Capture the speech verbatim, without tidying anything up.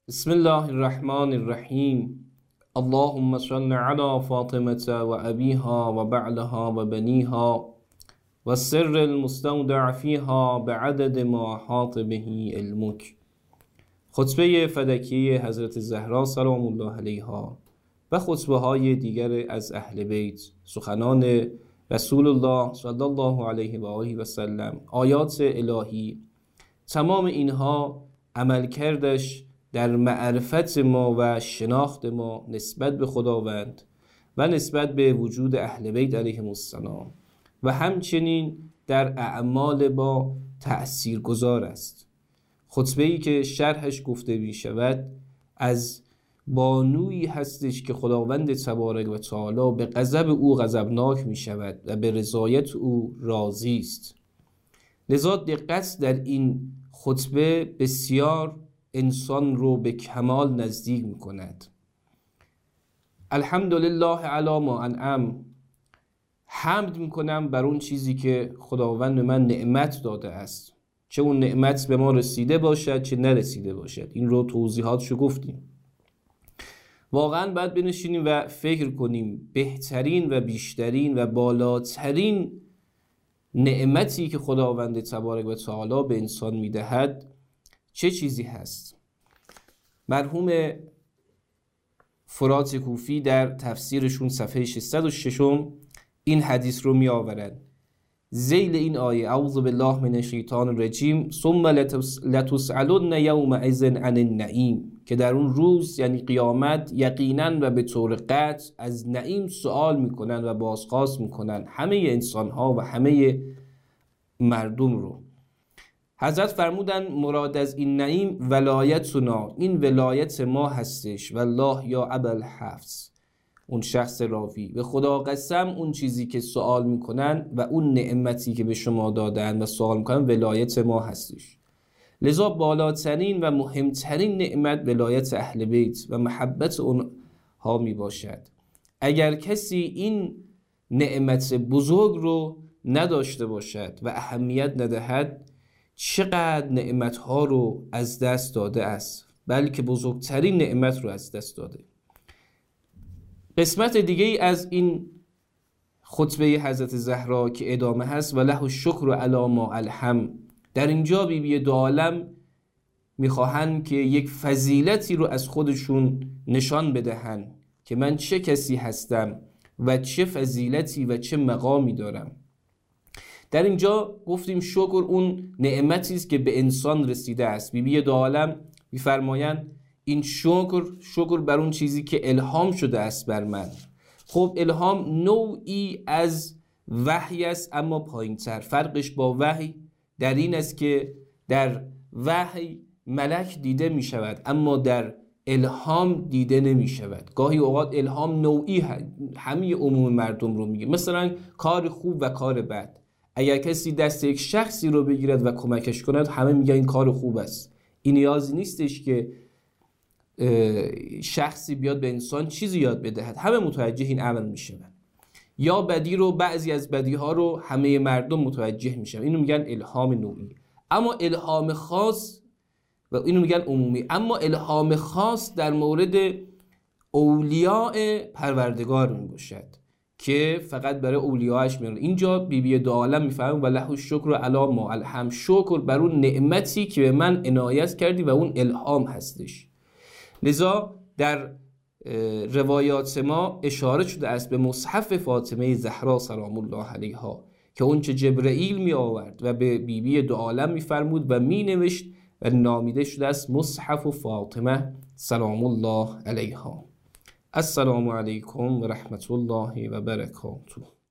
بسم الله الرحمن الرحیم. اللهم صل علی فاطمة و ابیها و بعلها و بنیها و سر المستودع فیها بعدد ما احاط به علمک. خطبه فدکی حضرت زهرا سلام الله علیها و خطبه های دیگر از اهل بیت، سخنان رسول الله صلی الله علیه و آله و سلم، آیات الهی، تمام اینها عملکردش در معرفت ما و شناخت ما نسبت به خداوند و نسبت به وجود اهل بیت علیهم السلام و همچنین در اعمال با تأثیر گذار است. خطبه ای که شرحش گفته می شود از بانویی هستش که خداوند تبارک و تعالی به غضب او غضبناک می شود و به رضایت او راضی است. لذا دقت در این خطبه بسیار انسان رو به کمال نزدیک می کند. الحمدلله علی ما انعم، حمد می کنم بر اون چیزی که خداوند من نعمت داده است، چه اون نعمت به ما رسیده باشد چه نرسیده باشد. این رو توضیحاتشو گفتیم. واقعا باید بنشینیم و فکر کنیم بهترین و بیشترین و بالاترین نعمتی که خداوند تبارک و تعالی به انسان میدهد چه چیزی هست. مرحوم فرات کوفی در تفسیرشون صفحه ششصد و شش این حدیث رو می آورد. ذیل این آیه: اعوذ بالله من الشیطان الرجیم ثم لتسألن یومئذ عن النعیم، که در اون روز یعنی قیامت یقینا و به طور قطع از نعیم سوال میکنن و بازخواست میکنن همه انسان ها و همه مردم رو. حضرت فرمودن مراد از این نعیم ولایتنا، این ولایت ما هستش. والله یا ابوالحفص، اون شخص راوی، به خدا قسم اون چیزی که سوال میکنن و اون نعمتی که به شما دادن و سوال میکنن ولایت ما هستش. لذا بالاترین و مهمترین نعمت ولایت اهل بیت و محبت اونها می باشد. اگر کسی این نعمت بزرگ رو نداشته باشد و اهمیت ندهد، چقدر نعمتها رو از دست داده است، بلکه بزرگترین نعمت رو از دست داده. قسمت دیگه ای از این خطبه حضرت زهرا که ادامه هست: و له الشکر علی ما الهم، در اینجا بی بی دو عالم میخواهند که یک فضیلتی رو از خودشون نشان بدهن که من چه کسی هستم و چه فضیلتی و چه مقامی دارم. در اینجا گفتیم شکر اون نعمتی است که به انسان رسیده است. بی بی دو عالم میفرمایند این شکر شکر بر اون چیزی که الهام شده است بر من. خب الهام نوعی از وحی است، اما پایین‌تر. فرقش با وحی در این است که در وحی ملک دیده می شود، اما در الهام دیده نمی شود. گاهی اوقات الهام نوعی همه عموم مردم رو میگه، مثلا کار خوب و کار بد. اگر کسی دست یک شخصی رو بگیرد و کمکش کند، همه میگن این کار خوب است. این نیازی نیستش که شخصی بیاد به انسان چیزی یاد بدهد، همه متوجه این عمل میشن. یا بدی رو، بعضی از بدی ها رو همه مردم متوجه میشن، اینو میگن الهام نوعی. اما الهام خاص و اینو میگن عمومی. اما الهام خاص در مورد اولیاء پروردگار میباشد که فقط برای اولیاءش میاد. اینجا بی بی دو عالم میفهمن و له الشکر علی ما الهم، شکر بر اون نعمتی که به من عنایت کردی و اون الهام هستش. لذا در روایات ما اشاره شده است به مصحف فاطمه زهرا سلام الله علیها که اون چه جبرئیل می آورد و به بی بی دو عالم می فرمود و می نوشت و نامیده شده است مصحف فاطمه سلام الله علیها. السلام علیکم و رحمت الله و برکاته.